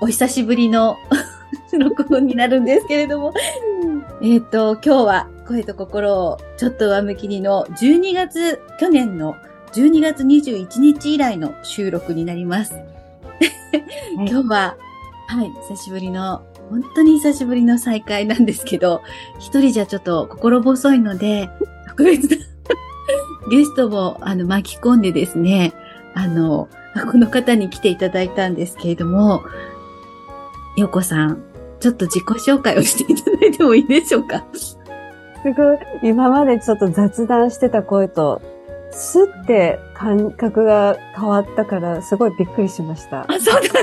お久しぶりの録音になるんですけれども、今日は声と心をちょっと上向きにの去年の12月21日以来の収録になります。今日は、はい、本当に久しぶりの再会なんですけど、一人じゃちょっと心細いので、特別なゲストも巻き込んでですね、この方に来ていただいたんですけれども、ようこさん、ちょっと自己紹介をしていただいてもいいでしょうか？ すごい、今までちょっと雑談してた声と、スッて感覚が変わったから、すごいびっくりしました。 あ、そうなんだ。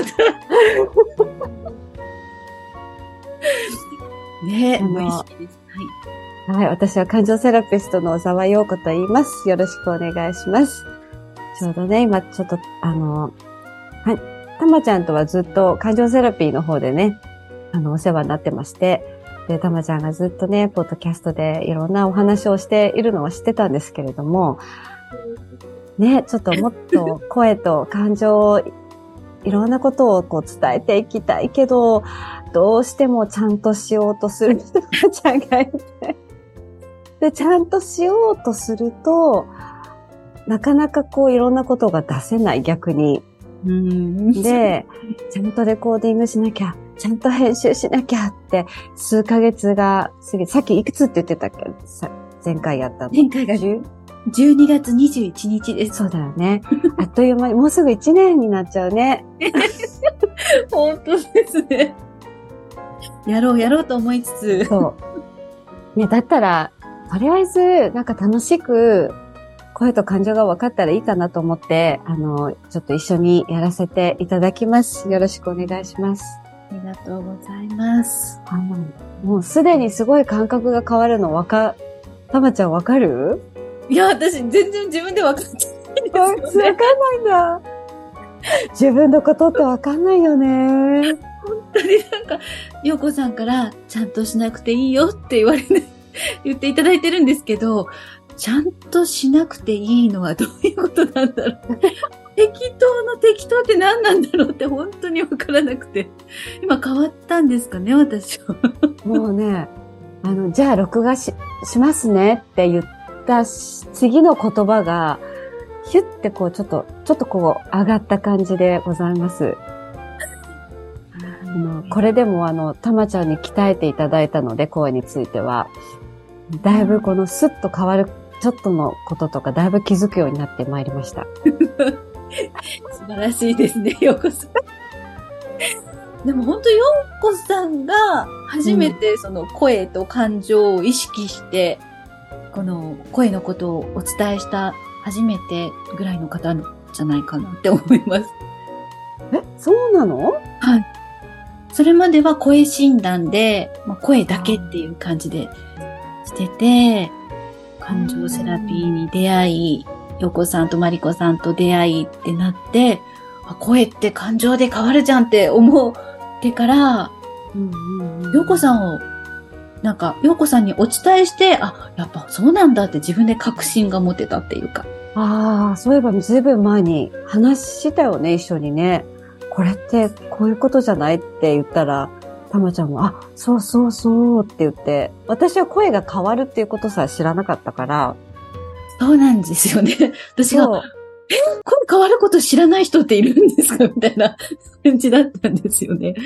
ねえ、嬉しいです。 はい。はい、私は感情セラピストの小沢陽子と言います。よろしくお願いします。ちょうどね、今ちょっと、はい、たまちゃんとはずっと感情セラピーの方でね、お世話になってまして、で、たまちゃんがずっとね、ポッドキャストでいろんなお話をしているのは知ってたんですけれども、ね、ちょっともっと声と感情、いろんなことをこう伝えていきたいけど、どうしてもちゃんとしようとする人たちがいて、で、ちゃんとしようとすると、なかなかこういろんなことが出せない逆に。で、ちゃんとレコーディングしなきゃ、ちゃんと編集しなきゃって、数ヶ月が過ぎて、さっきいくつって言ってたっけ？前回やったの。 前回が12月21日です。 そうだよね。あっという間に、もうすぐ1年になっちゃうね。 本当ですね。やろうと思いつつ。 そう。ね、だったら、とりあえず、なんか楽しく、声と感情が分かったらいいかなと思って、ちょっと一緒にやらせていただきます。よろしくお願いします。 ありがとうございます。 もうすでにすごい感覚が変わるのたまちゃん分かる？ いや、私全然自分で分かってないんですよね。 分かんないんだ。自分のことって分かんないよね。 本当にようこさんからちゃんとしなくていいよって言っていただいてるんですけど、ちゃんとしなくていいのはどういうことなんだろう。適当って何なんだろうって本当にわからなくて。今変わったんですかね、私は。もうね、じゃあ録画しますねって言った次の言葉が、ヒュッてこうちょっとこう上がった感じでございます。これでもたまちゃんに鍛えていただいたので、声については。だいぶこのスッと変わるちょっとのこととかだいぶ気づくようになってまいりました。 素晴らしいですね、ようこさん。でも本当ようこさんが初めてその声と感情を意識して、この声のことをお伝えした初めてぐらいの方じゃないかなって思います。 そうなの？ はい。それまでは声診断で、声だけっていう感じでしてて、感情セラピーに出会い、ようこさんとまりこさんと出会いってなって、声って感情で変わるじゃんって思ってから、ようこさんを、ようこさんにお伝えして、やっぱそうなんだって自分で確信が持てたっていうか。 そういえばずいぶん前に話したよね、一緒にね。これってこういうことじゃないって言ったら、たまちゃんも、そうって言って、私は声が変わるっていうことさえ知らなかったから。 そうなんですよね。私が、声変わること知らない人っているんですかみたいな感じだったんですよね。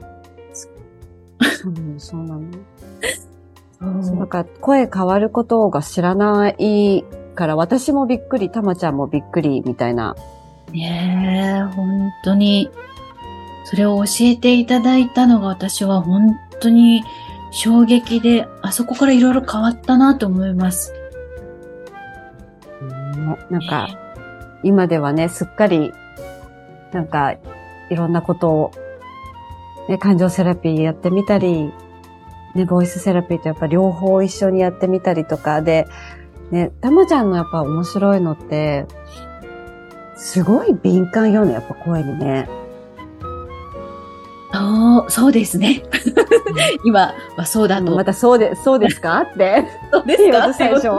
そうなの。なんか声変わることが知らないから、私もびっくり、たまちゃんもびっくりみたいな。 ねえ、本当に。それを教えていただいたのが私は本当に衝撃で、あそこからいろいろ変わったなと思います。 今ではね、すっかり、いろんなことを、ね、感情セラピーやってみたり、ね、ボイスセラピーとやっぱ両方一緒にやってみたりとかで、ね、たまちゃんのやっぱ面白いのって、すごい敏感よね、やっぱ声にね。 そうですね。今はそうだと。 またそうですかって。 そうですか最初。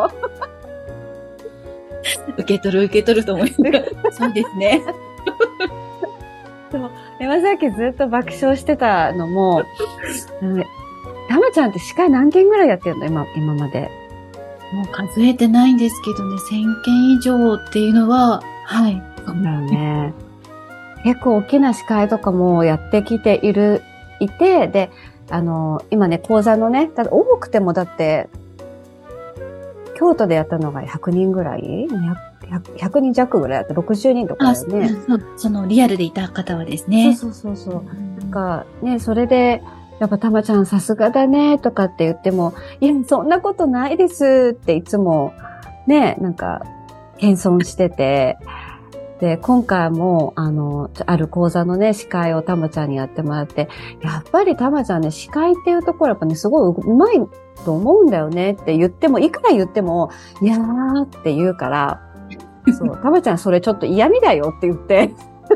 受け取ると思います。そうですね。 でも今さっきずっと爆笑してたのも、たまちゃんって司会何件ぐらいやってるの今まで。 もう数えてないんですけどね、1000件以上っていうのは、はい。 そうだよね。結構大きな司会とかもやってきていて、で、今ね、講座のね、多くてもだって、京都でやったのが100人ぐらい 100人弱ぐらいやった。60人とかだよね。 そのリアルでいた方はですね。 そう。なんかね、それで、やっぱたまちゃんさすがだねとかって言っても、いや、そんなことないですっていつもね、なんか、謙遜してて、で、今回も、ある講座のね、司会をたまちゃんにやってもらって、やっぱりたまちゃんね、司会っていうところやっぱね、すごい上手いと思うんだよねって言っても、いくら言っても、いやーって言うから、そう、たまちゃんそれちょっと嫌味だよって言って。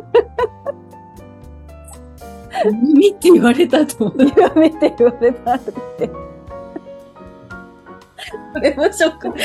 嫌味って言われたと思う。 嫌味って言われたって。 それもショック。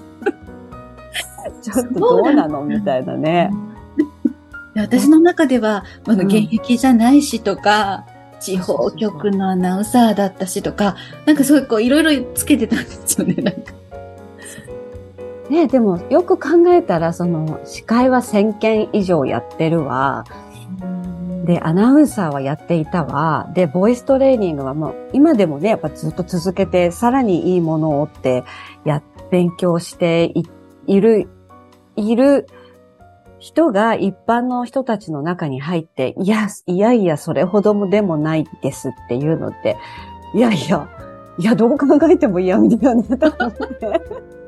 ちょっとどうなのみたいなね。 私の中では、現役じゃないしとか、地方局のアナウンサーだったしとか、なんかそういうこういろいろつけてたんですよね、なんか。 ね、でもよく考えたら、司会は1000件以上やってるわ。で、アナウンサーはやっていたわ。で、ボイストレーニングはもう、今でもね、やっぱずっと続けて、さらにいいものをって勉強している人が一般の人たちの中に入って、いや、それほどもでもないですっていうのって、いや、どう考えても嫌味だよね、と思って。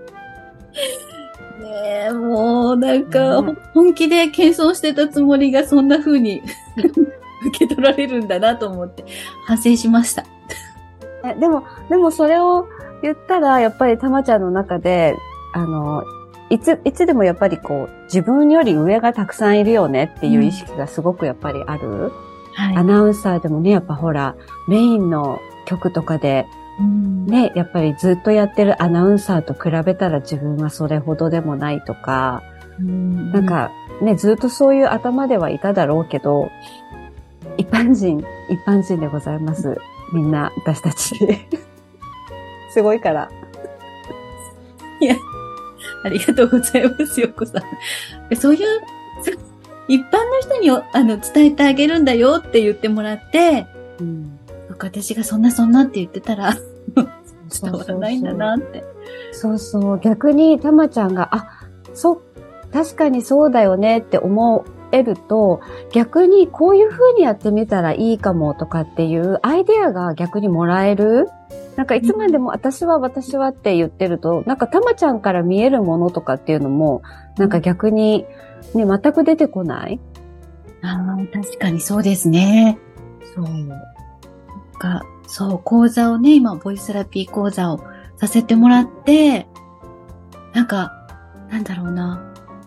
ねえ、もうなんか、本気で謙遜してたつもりがそんな風に受け取られるんだなと思って反省しました。 でもそれを言ったら、やっぱりたまちゃんの中で、いつでもやっぱりこう、自分より上がたくさんいるよねっていう意識がすごくやっぱりある。はい、アナウンサーでもね、やっぱほら、メインの局とかで、ね、やっぱりずっとやってるアナウンサーと比べたら自分はそれほどでもないとか、なんかね、ずっとそういう頭ではいただろうけど、一般人でございます。みんな、私たち。すごいから。 いや、ありがとうございます、よこさん。そういう、一般の人に伝えてあげるんだよって言ってもらって、私がそんなって言ってたら、伝わらないんだなって。 そう。逆にたまちゃんが、確かにそうだよねって思えると、逆にこういう風にやってみたらいいかもとかっていうアイデアが逆にもらえる。なんかいつまでも私はって言ってると、なんかたまちゃんから見えるものとかっていうのも、なんか逆にね、全く出てこない？ 確かにそうですね。そう、講座をね、今、ボイスセラピー講座をさせてもらって、なんか、なんだろうな。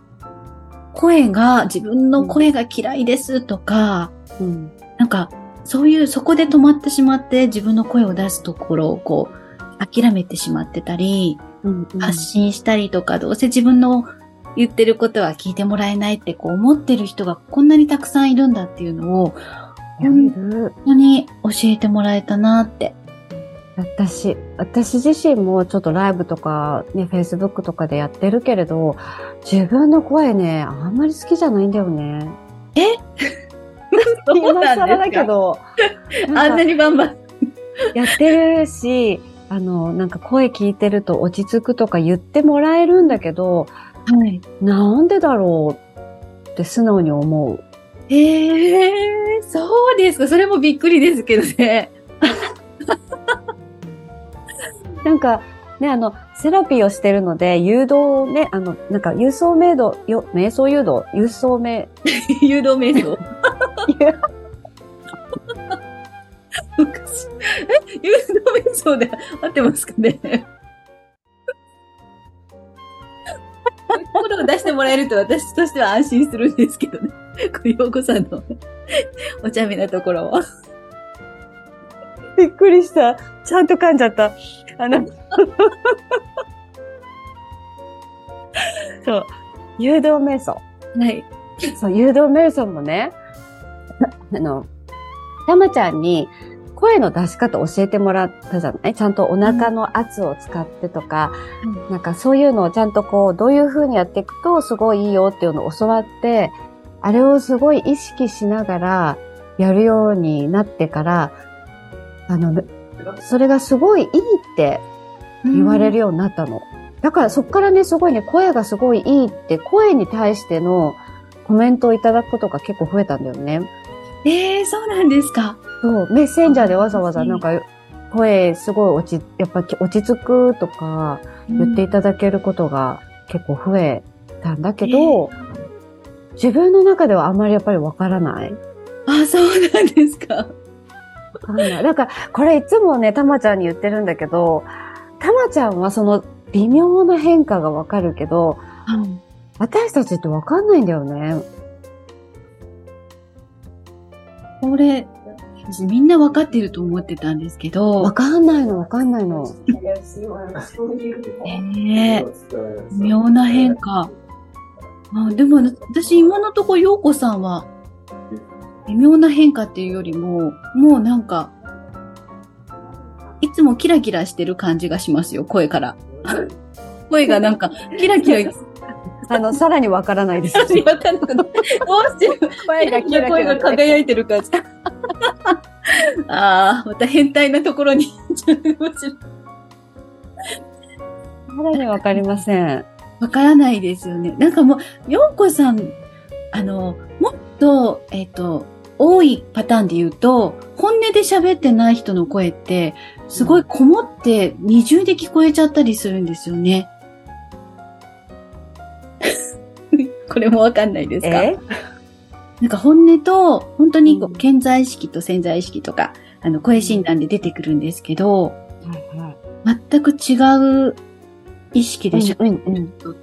自分の声が嫌いですとか、なんか、そこで止まってしまって自分の声を出すところをこう、諦めてしまってたり、発信したりとか、どうせ自分の言ってることは聞いてもらえないってこう思ってる人がこんなにたくさんいるんだっていうのを、本当に教えてもらえたなって。 私自身もちょっとライブとかね、Facebook とかでやってるけれど、自分の声ね、あんまり好きじゃないんだよね。今更だけど。 あんなにバンバン。 やってるし、なんか声聞いてると落ち着くとか言ってもらえるんだけど、 はい。 なんでだろうって素直に思う。 そうですか。それもびっくりですけどね。 なんか、ね、セラピーをしてるので、誘導ね、なんか、瞑想誘導、誘導瞑想誘導瞑想で合ってますかね。声を出してもらえると私としては安心するんですけどね。ようこさんのお茶目なところは。 びっくりした。ちゃんと噛んじゃった。そう。誘導瞑想。 はい。 そう、誘導瞑想もね、 たまちゃんに声の出し方教えてもらったじゃない？ちゃんとお腹の圧を使ってとか、なんかそういうのをちゃんとこう、どういう風にやっていくとすごいいいよっていうのを教わって、あれをすごい意識しながらやるようになってから、それがすごいいいって言われるようになったの。だからそっからね、すごいね、声がすごいいいって、声に対してのコメントをいただくことが結構増えたんだよね。 そうなんですか。 そう、メッセンジャーでわざわざなんか、声すごいやっぱ落ち着くとか言っていただけることが結構増えたんだけど、自分の中ではあんまりやっぱりわからない。 そうなんですか。 だから、これいつもね、たまちゃんに言ってるんだけど、たまちゃんはその微妙な変化がわかるけど、私たちってわかんないんだよね。 これ、みんなわかってると思ってたんですけど。 わかんないの。 妙な変化。でも、私今のところ、陽子さんは、微妙な変化っていうよりも、もうなんか、いつもキラキラしてる感じがしますよ、声から。声がなんか、キラキラ。 さらにわからないです。 わかんなくなどうして声がキラキラ。声が輝いてる感じ。また変態なところに。 さらにわかりません。 わからないですよね。なんかもう、陽子さん、もっと、多いパターンで言うと、本音で喋ってない人の声って、すごいこもって二重で聞こえちゃったりするんですよね。これもわかんないですか？なんか本音と、本当に顕在意識と潜在意識とか、声診断で出てくるんですけど、全く違う意識で喋ってる人って、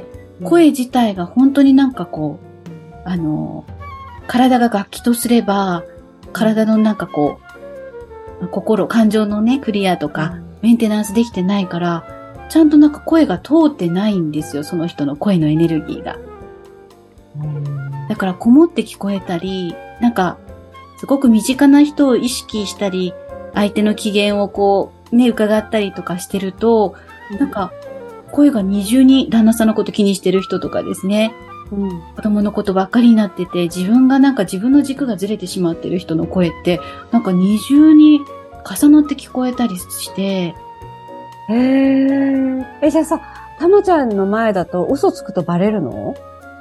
声自体が本当になんかこう、体が楽器とすれば、体のなんかこう、感情のね、クリアとか、メンテナンスできてないから、ちゃんとなんか声が通ってないんですよ、その人の声のエネルギーが。だからこもって聞こえたり、なんか、すごく身近な人を意識したり、相手の機嫌をこう、ね、伺ったりとかしてると、なんか、声が二重に旦那さんのこと気にしてる人とかですね。子供のことばっかりになってて、自分がなんか自分の軸がずれてしまってる人の声って、なんか二重に重なって聞こえたりして。 じゃあさ、たまちゃんの前だと嘘つくとバレるの？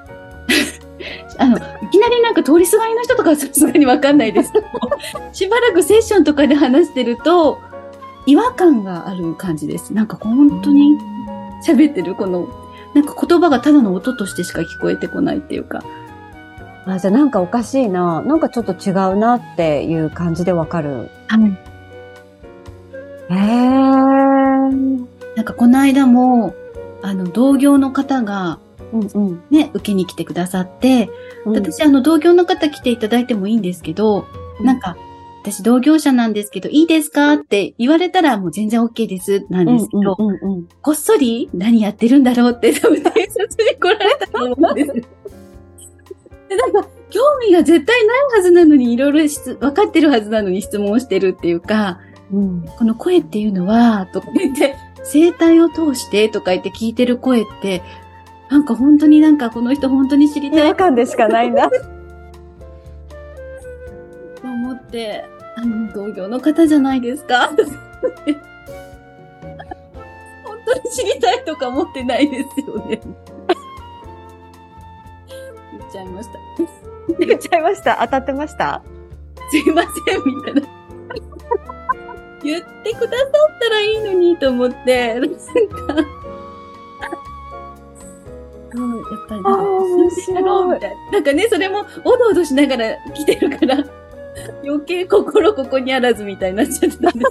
いきなりなんか通りすがりの人とかはさすがにわかんないですけど、しばらくセッションとかで話してると、違和感がある感じです。なんか本当に喋ってるなんか言葉がただの音としてしか聞こえてこないっていうか。 じゃあなんかおかしいな。なんかちょっと違うなっていう感じでわかる。 なんかこの間も、同業の方が、ね、受けに来てくださって、私同業の方来ていただいてもいいんですけど、なんか、私同業者なんですけど、いいですかって言われたらもう全然 OK です、なんですけど、こっそり何やってるんだろうって多分偵察に来られたと思うんですよ。で、なんか、興味が絶対ないはずなのに、いろいろ分かってるはずなのに質問してるっていうか、この声っていうのは、とか言って、声帯を通してとか言って聞いてる声って、なんか本当になんかこの人本当に知りたい。 違和感でしかないな。 と思って、同業の方じゃないですか本当に知りたいとか思ってないですよね。言っちゃいました。 言っちゃいました。当たってました？ すいません、みたいな。言ってくださったらいいのにと思って、なんか、やっぱりなんか、 面白い。 なんかね、それもおどおどしながら来てるから、余計心ここにあらずみたいになっちゃってたんですけど。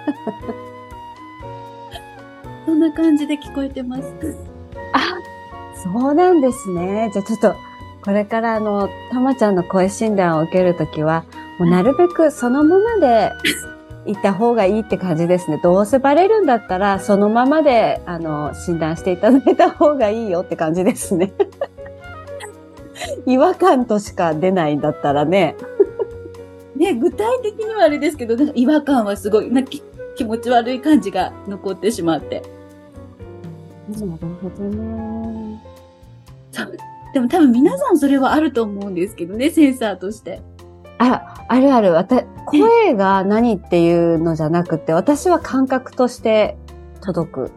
そんな感じで聞こえてます。 そうなんですね。じゃあちょっと、これからたまちゃんの声診断を受けるときは、もうなるべくそのままでいた方がいいって感じですね。どうせバレるんだったら、そのままで、診断していただいた方がいいよって感じですね。違和感としか出ないんだったらね。 ね、具体的にはあれですけど、なんか違和感はすごい、気持ち悪い感じが残ってしまって。 なるほどね。 でも多分皆さんそれはあると思うんですけどね、センサーとして。 あるある。声が何っていうのじゃなくて、私は感覚として届く。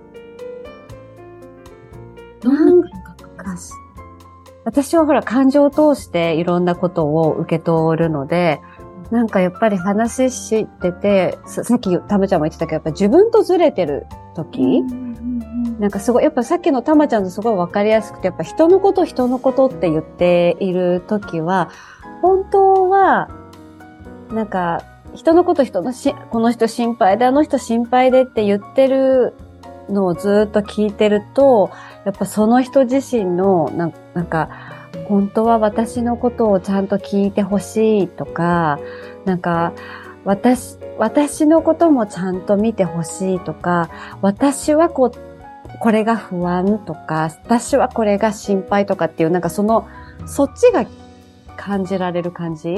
どんな感覚か。 私はほら、感情を通していろんなことを受け取るので、なんかやっぱり話してて、さっきたまちゃんも言ってたけど、やっぱ自分とずれてる時、なんかすごい、やっぱさっきのたまちゃんとすごいわかりやすくて、やっぱ人のことって言っている時は、本当は、なんか、人のことこの人心配で、あの人心配でって言ってるのをずっと聞いてると、やっぱその人自身の、なんか、本当は私のことをちゃんと聞いてほしいとか、なんか、私のこともちゃんと見てほしいとか、私はこれが不安とか、私はこれが心配とかっていう、なんかそっちが感じられる感じ？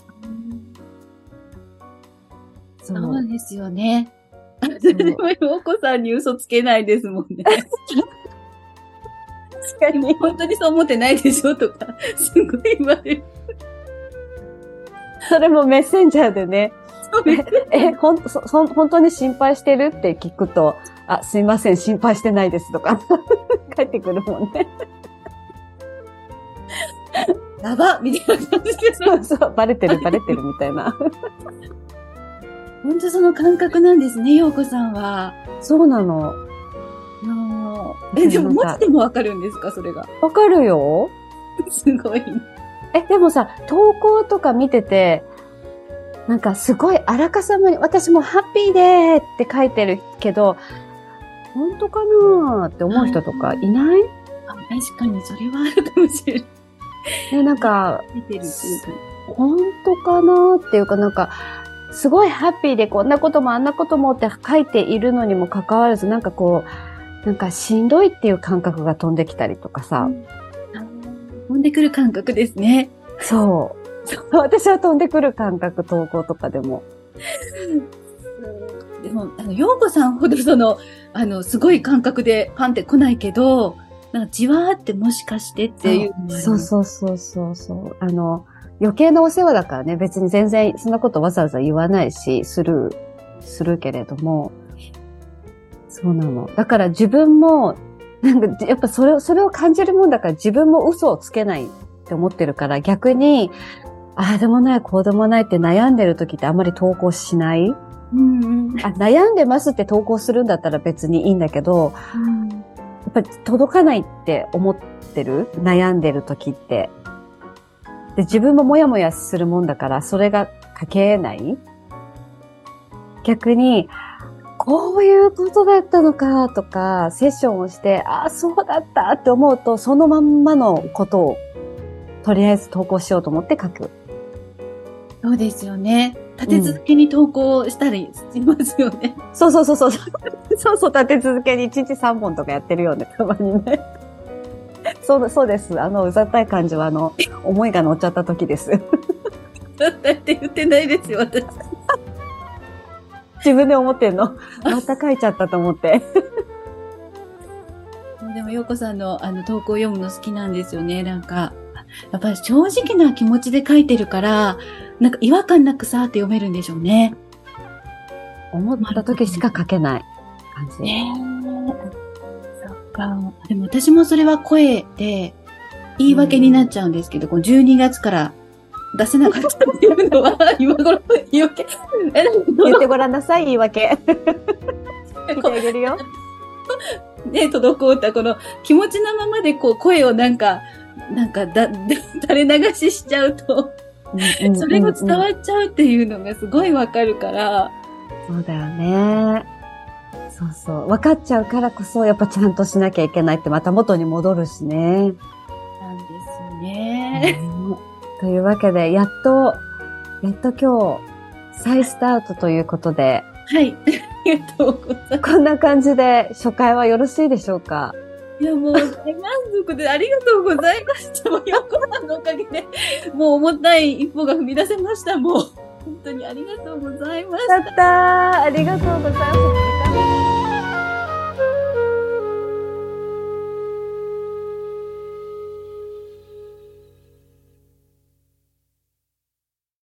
そうですよね。でも、陽子さんに嘘つけないですもんね。確かに。本当にそう思ってないでしょとか、すごい言われる。 それもメッセンジャーでね。本当に心配してるって聞くと、すいません、心配してないですとか、帰ってくるもんね。 やばみたいな感じで。 そう、バレてるみたいな。 本当その感覚なんですね、陽子さんは。 そうなの。 でも文字でもわかるんですか、それが。 わかるよ。 すごい。 でもさ、投稿とか見てて、なんかすごいあらかさまに、私もハッピーでーって書いてるけど、本当かなーって思う人とかいない？ 確かにそれはあるかもしれない。 ね、なんか、 出てるっていうか。 本当かなーっていうかなんか、すごいハッピーでこんなこともあんなこともって書いているのにもかかわらず、なんかこう、なんかしんどいっていう感覚が飛んできたりとかさ。 飛んでくる感覚ですね。 そう。私は飛んでくる感覚、投稿とかでも。 でも、陽子さんほどすごい感覚でパンって来ないけど、なんかじわーってもしかしてっていうのもある。 そう。余計なお世話だからね、別に全然そんなことわざわざ言わないし、するけれども。そうなの。だから自分も、なんかやっぱそれを感じるもんだから自分も嘘をつけないって思ってるから、逆に、ああでもない、こうでもないって悩んでる時ってあんまり投稿しない。悩んでますって投稿するんだったら別にいいんだけど、やっぱり届かないって思ってる、悩んでる時って。で、自分ももやもやするもんだから、それが書けない。逆に、こういうことだったのかとか、セッションをして、そうだったって思うと、そのまんまのことを、とりあえず投稿しようと思って書く。 そうですよね。立て続けに投稿したりしますよね。 そう。そう、立て続けに1日3本とかやってるよね、たまにね。そうです。うざったい感じは、思いが乗っちゃった時です。 うざったいって言ってないですよ、私。 自分で思ってんの。また書いちゃったと思って。 でも、陽子さんの投稿を読むの好きなんですよね。なんか、やっぱり正直な気持ちで書いてるから、なんか違和感なくさーって読めるんでしょうね。 思った時しか書けない感じ。 そっか。でも私もそれは声で言い訳になっちゃうんですけど、この12月から出せなかったっていうのは、今頃言い訳。 言ってごらんなさい、言い訳。聞いてあげるよ。 ね、滞ったこの気持ちのままでこう声をなんか垂れ流ししちゃうと、それが伝わっちゃうっていうのがすごいわかるから。 そうだよね。そう。わかっちゃうからこそ、やっぱちゃんとしなきゃいけないってまた元に戻るしね。 なんですよね。 というわけで、やっと今日、再スタートということで。 はい。ありがとうございます。 こんな感じで初回はよろしいでしょうか？ いや、もう大満足でありがとうございました。もう、陽子さんのおかげで、もう重たい一歩が踏み出せました、もう。 本当にありがとうございました。 やったー。ありがとうございます。